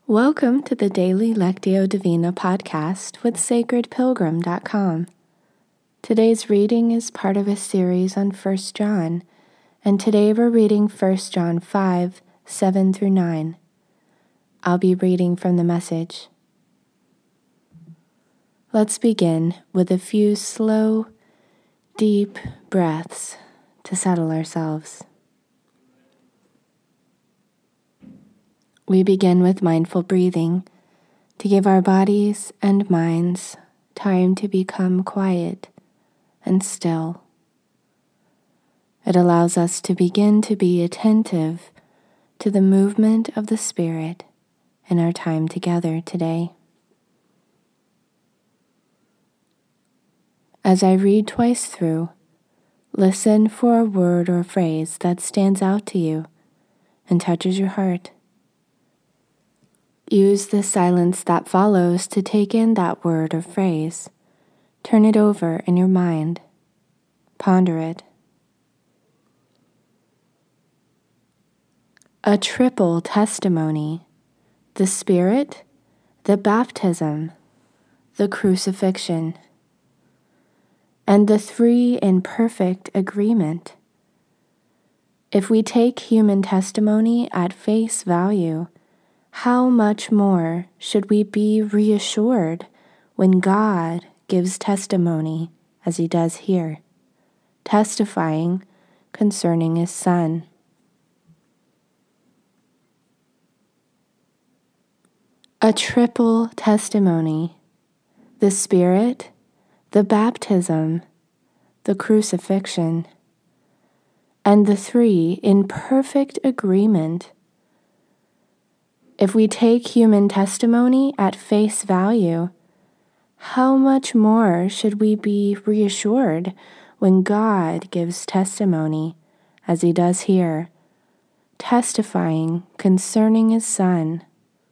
Welcome to the Daily Lectio Divina podcast with sacredpilgrim.com. Today's reading is part of a series on 1 John, and today we're reading 1 John 5, 7 through 9. I'll be reading from the Message. Let's begin with a few slow, deep breaths to settle ourselves. We begin with mindful breathing to give our bodies and minds time to become quiet and still. It allows us to begin to be attentive to the movement of the Spirit in our time together today. As I read twice through, listen for a word or phrase that stands out to you and touches your heart. Use the silence that follows to take in that word or phrase. Turn it over in your mind. Ponder it. A triple testimony: the Spirit, the baptism, the crucifixion, and the three in perfect agreement. If we take human testimony at face value, how much more should we be reassured when God gives testimony as he does here, testifying concerning his Son? A triple testimony: the Spirit, the baptism, the crucifixion, and the three in perfect agreement. If we take human testimony at face value, how much more should we be reassured when God gives testimony, as he does here, testifying concerning his Son?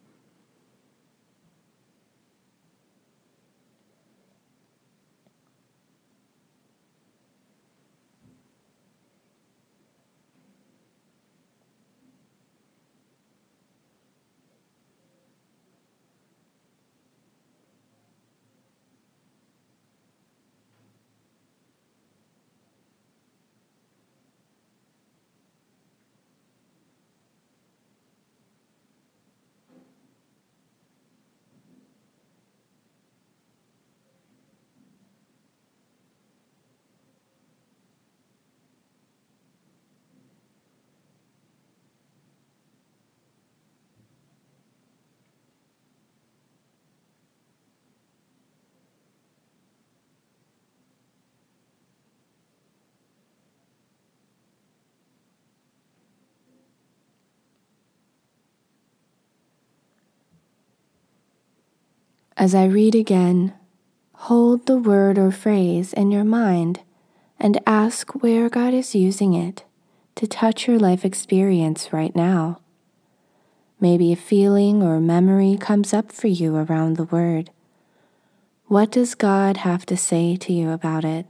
As I read again, hold the word or phrase in your mind and ask where God is using it to touch your life experience right now. Maybe a feeling or memory comes up for you around the word. What does God have to say to you about it?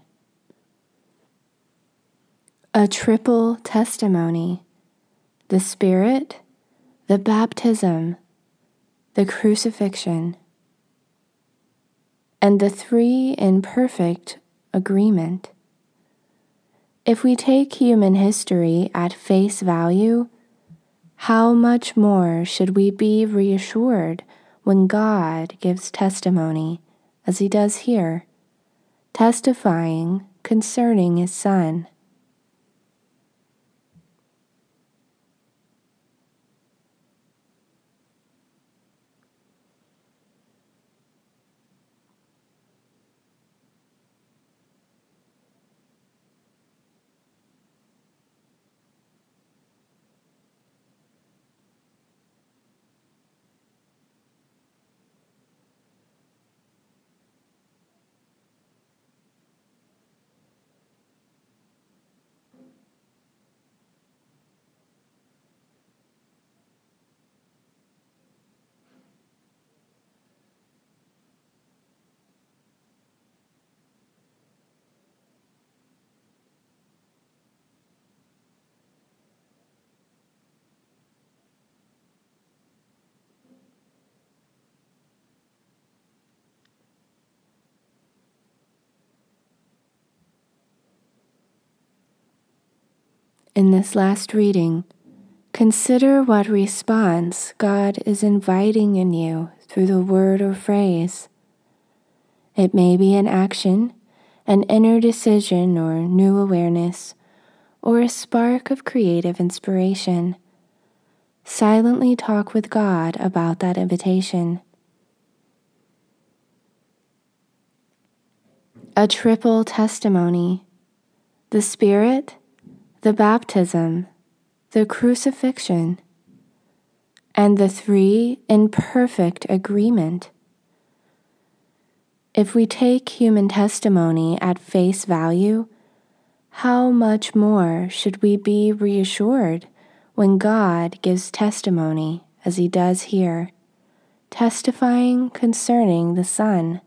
A triple testimony: the Spirit, the baptism, the crucifixion, and the three in perfect agreement. If we take human history at face value, how much more should we be reassured when God gives testimony, as he does here, testifying concerning his Son? In this last reading, consider what response God is inviting in you through the word or phrase. It may be an action, an inner decision or new awareness, or a spark of creative inspiration. Silently talk with God about that invitation. A triple testimony: the Spirit, the baptism, the crucifixion, and the three in perfect agreement. If we take human testimony at face value, how much more should we be reassured when God gives testimony, as he does here, testifying concerning the Son?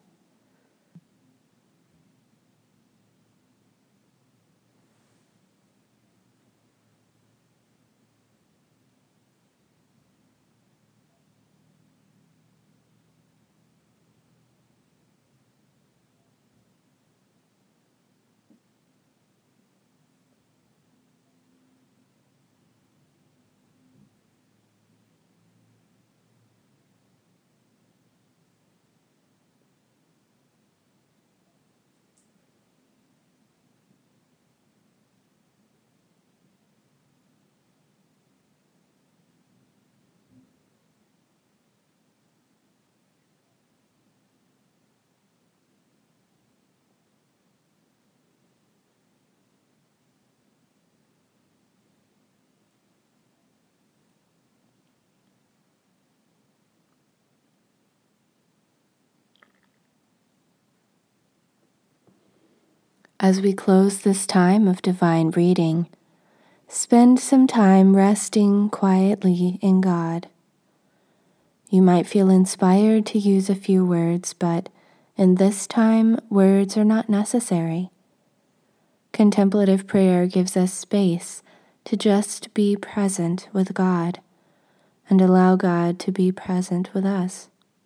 As we close this time of divine reading, spend some time resting quietly in God. You might feel inspired to use a few words, but in this time, words are not necessary. Contemplative prayer gives us space to just be present with God and allow God to be present with us.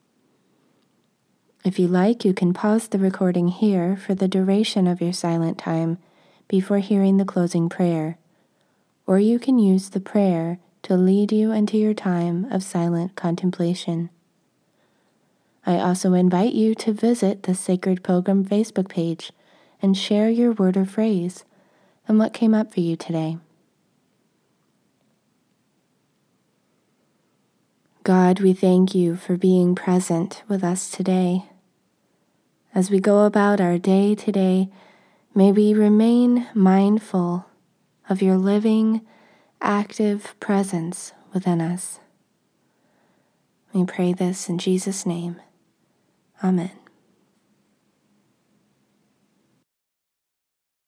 If you like, you can pause the recording here for the duration of your silent time before hearing the closing prayer, or you can use the prayer to lead you into your time of silent contemplation. I also invite you to visit the Sacred Pilgrim Facebook page and share your word or phrase and what came up for you today. God, we thank you for being present with us today. As we go about our day today, may we remain mindful of your living, active presence within us. We pray this in Jesus' name. Amen.